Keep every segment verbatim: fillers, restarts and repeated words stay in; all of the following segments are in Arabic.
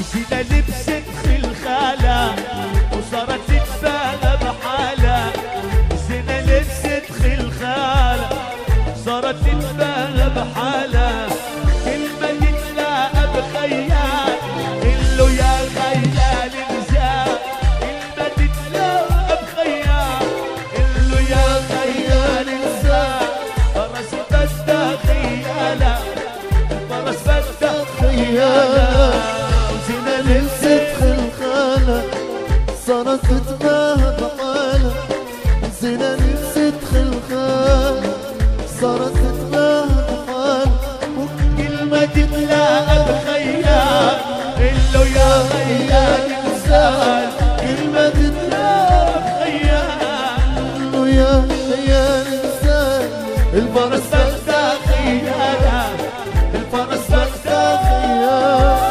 زينة لبست خلخالة وصارت تتباهى بحالها. زينة لبست خلخالة صارت تتباهى بحالها. كلمة تتلاقى بخيال قله يا خيال انزال. كلمة تتلاقى بخيال قله يا خيال انزال. فرس بدها خيالة الفرس بدها خيالة. زينة لبست خلخالة صارت تتباهى بحالها. زينة لبست خلخالة صارت تتباهى بحالها. كلمة تتلاقى بخيال قله يا خيال انزال. كلمة تتلاقى بخيال قله يا خيال انسان. الفرس بدها خيالة الفرس بدها خيال.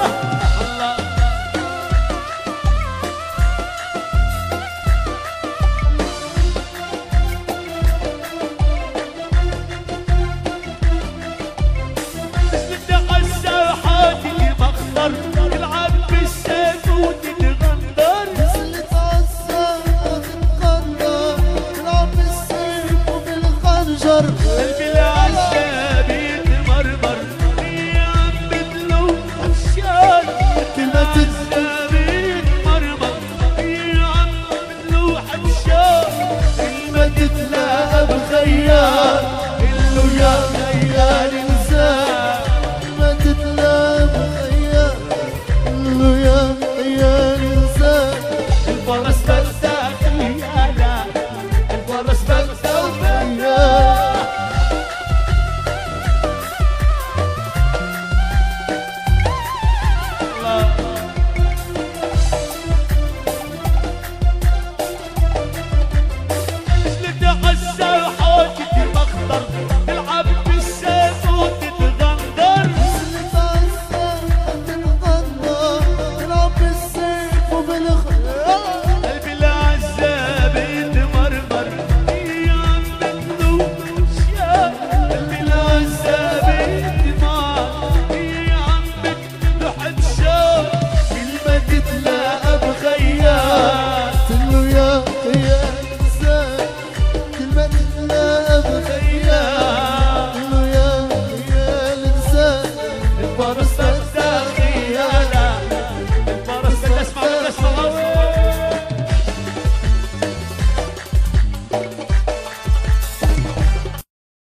تلعب بالسيف وتتغندر. نزلت عالساحة تتغندر تلعب بالسيف وبالخنجر. قلبي العذاب يتمرمر يا عم بدلو عطشان. كلمة